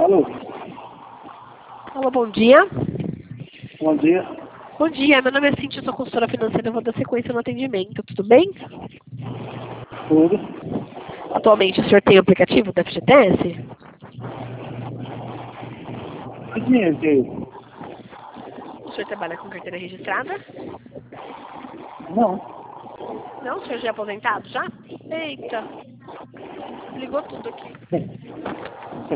Alô? Alô, bom dia. Bom dia. Bom dia, meu nome é Cintia, sou consultora financeira, eu vou dar sequência no atendimento, tudo bem? Tudo? Atualmente o senhor tem o aplicativo da FGTS? Que dinheiro que é isso? O senhor trabalha com carteira registrada? Não. Não, o senhor já é aposentado já? Eita, ligou tudo aqui.